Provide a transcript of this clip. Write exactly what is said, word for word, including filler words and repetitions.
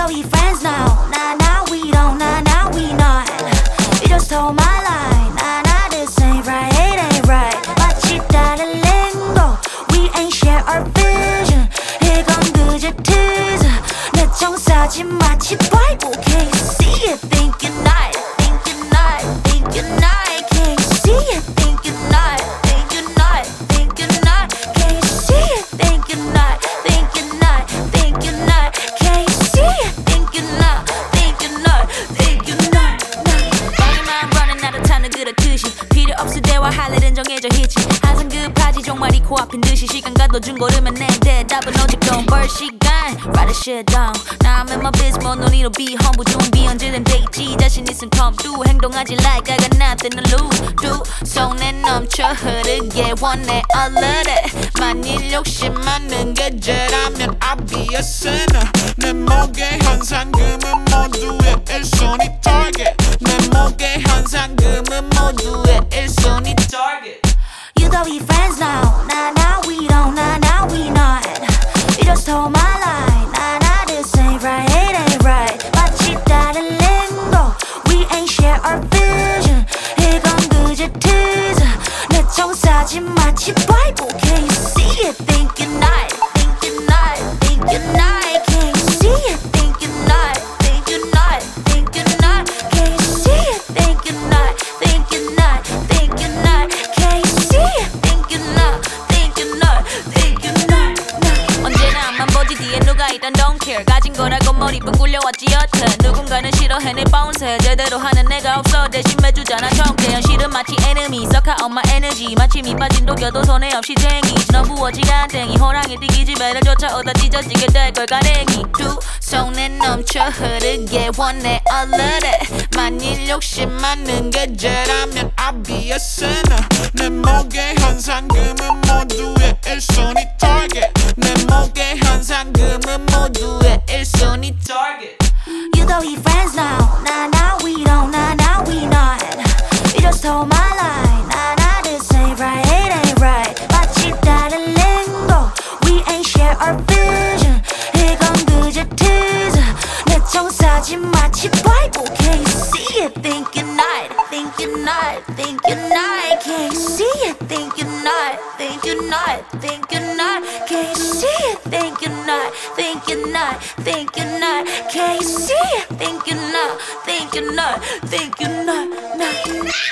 we friends now. Nah, nah, we don't, nah, nah, we not. You just told my lie. Nah, nah, this ain't right, it ain't right. 마치 다른 lingo. We ain't share our vision. 이건 그저 teaser. 내 청사진 마치 Bible. Can't you see it? Think you're not, think you're not, think you're not. Can't you see it? Think you're not, think you're not, think you're not. Can't you see it? Think you're not, think you're not, think you're not. Can't you see it? Think you're not, think you're not, think you're not. Running, running out of time 는 그렇듯이 필요 없을 대화할 일은 정해져 있지. 항상 급하지 종말이 코앞인 듯이 시간 가둬준 고르면 내 대답은 오직 don't 벌 시간. Write the shit down. Now I'm in my biz mode, no need to be humble. 준비 언제든 돼 있지. 자신 있음 come through. 행동하지 like I got nothing to lose. 두 손에 넘쳐 흐르게 원해 all of that. 만일 욕심 많은 게 죄라면 I'll be a sinner. 내 목의 현상금은 모두의 일손이 target. 내 목의 현상금은 모두의 일손이 target. You thought we friends now. Nah, nah, we don't. Nah, nah, we not. You just told my lie. Nah, nah, this ain't right, it ain't right. 마치 다른 lingo. We ain't share our vision. 이건 그저 teaser. 내 청사진 마치 Bible. Can't you see it? Think you're not, think you're not, think you're not. Can't you see it? Think you're not, think you're not, think you're not. Can't you see it? Think you're not, think you're not, think you're not. Can't you see it? Think you're not, think you're not, think you're not. 언제나 앞만 보지 뒤에 누가 있던 don't care. 가진 거라고 머리뿐 굴려왔지 여태. 누군가는 싫어해 내 bounce. 제대로 하는 내가 없어 대신 매주잖아 통계. 현실은 마치 enemy 썩하 on my energy. 마치 밑빠진 독여도 손에 없이 쟁이. 넌 부어지가 땡이 호랑이 뛰기지 배를 쫓아오다 찢어지게 될걸 가랭이. 두 손에 넘쳐 흐르게 원해 all of that. 만일 욕심 많은 게 죄라면 I'll be a sinner. 내 목의 현상금은 모두의 일손이 target. 내 목의 현상금은 모두의 일손이 target. You thought we friends now. Nah, nah, we don't. Nah, nah, we not. You just told my lie. Nah, nah, this ain't right, it ain't right. 마치 다른 lingo. We ain't share our vision. 이건 그저 teaser. 내 청사진 마치 Bible. Can't you see it? Think you're not, think you're not, think you're not. Can't you see it? Think you're not, think you're not, think you're not. Can't you see it? Think you're not, think you're not, think you're not. Can't you see it? Think you're not, think you're not, think you're not, not.